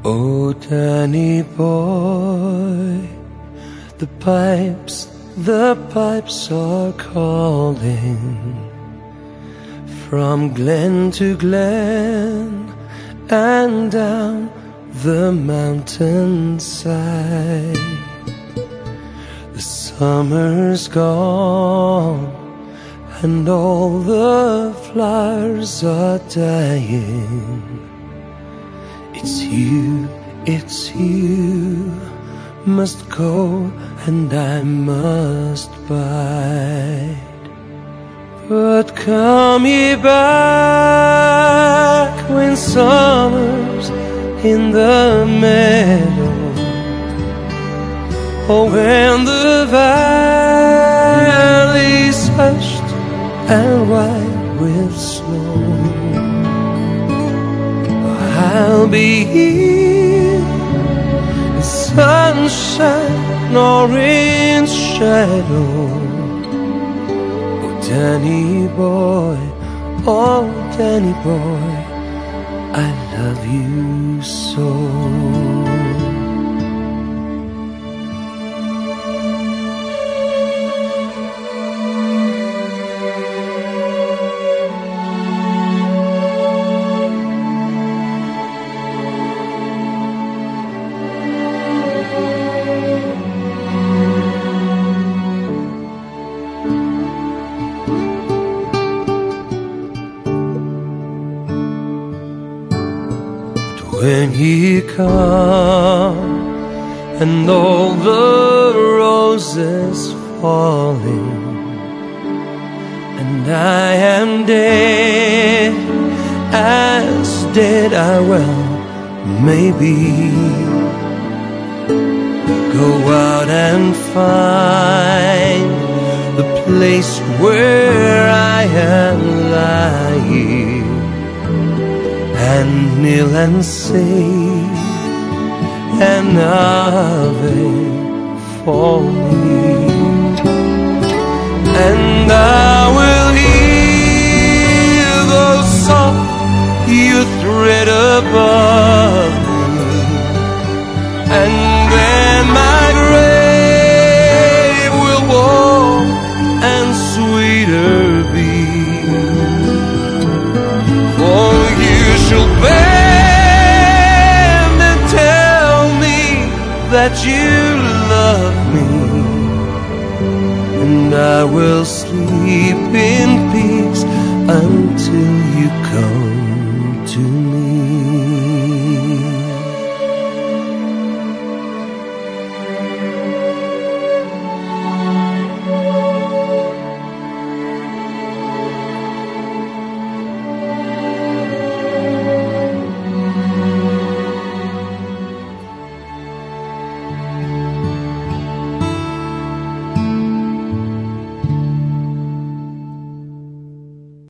Oh, Danny boy, the pipes are calling from glen to glen and down the mountainside. The summer's gone and all the flowers are dying. It's you, must go and I must bide. But come ye back when summer's in the meadow, or when the valley's hushed and white with snow. I'll be here in sunshine or in shadow. Oh, Danny boy, oh, Danny boy, I love you so. When ye come and all the roses falling, and I am dead, as dead I well may be, go out and find the place where I am lying, and kneel and say an Ave for me, and I will hear those songs you thread above me, and then my grave will warm and sweeter be, for you shall bend and tell me that you love me, and I will sleep in peace until you come.